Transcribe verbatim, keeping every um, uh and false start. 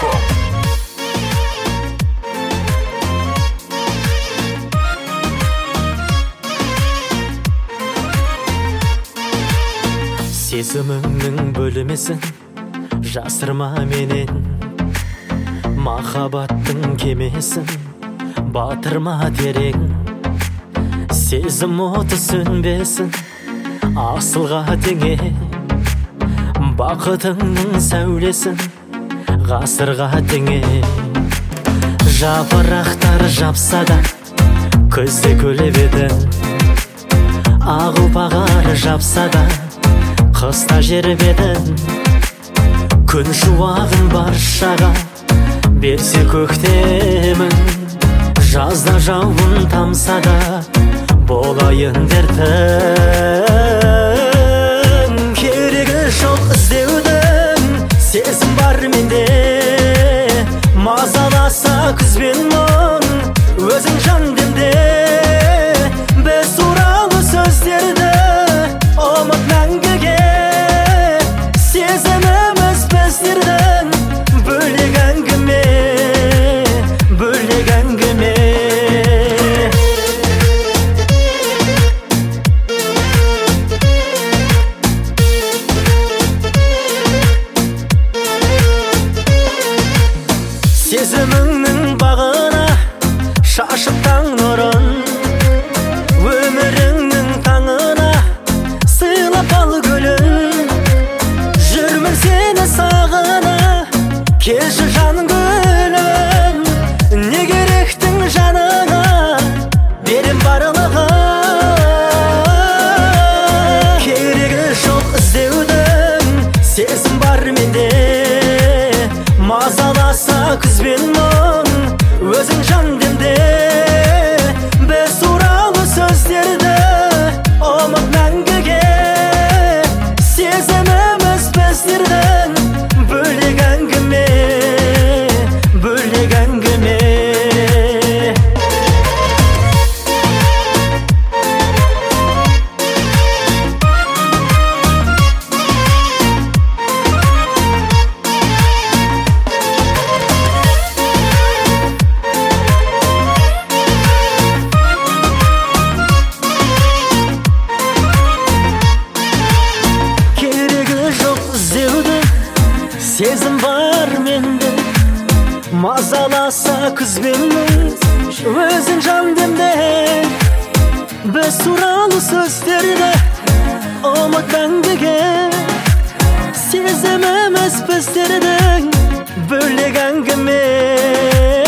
ком. Сезіміңнің бөлімесін жасырма менен, махаббаттың кемесін батырма терең. Сезім оты сөнбесін асылға теңе, бақытыңның сәулесін ғасырға теңе. Жапырақтар жапса да күзде күліп едің, ақ ұлпағар жапса да қыста жербедің. Күн шуағын баршаға берсе көктемін, жазда жауын тамса да болайын дертім. Керегі жоқ іздеудің, сезім бар менде, мазаласа күз бен мұң өзің жан демде. Біз туралы сөздерді ұмыт мәңгіге, сезіміміз біздердің бөлек әңгіме, бөлек әңгіме. Сезіміңнің бағына шашып таң нұрын, өміріңнің таңына сыйлап ал гүлін. Жүрмін сені сағына, келші жан гүлім, не керектің жаныңа берем барлығын. Керегі жоқ іздеудің, сезім бар менде, мазаласа күз бен мұң өзің жан демде. Біз туралы сөздерді ұмыт мәңгіге, сезіміміз біздердің бөлек әңгіме, бөлек әңгіме. Сезім бар менде, мазаласа күз бен мұң өзің жан демде. Біз туралы сөздерді ұмыт мәңгіге, сезіміміз біздердің бөлек әңгіме.